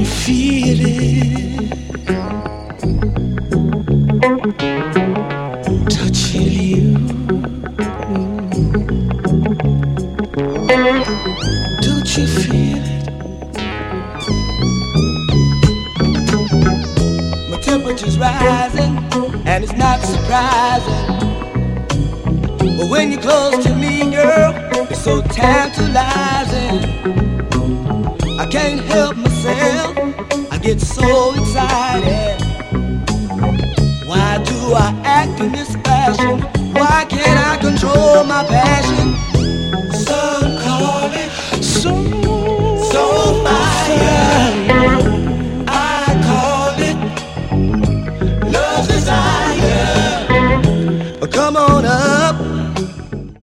feel it? Touching you. Don't you feel it? My temperature's rising, and it's not surprising. But when you're close to me, girl, it's so tantalizing. I can't help myself, I get so excited. Why do I act in this fashion? Why can't I control my passion?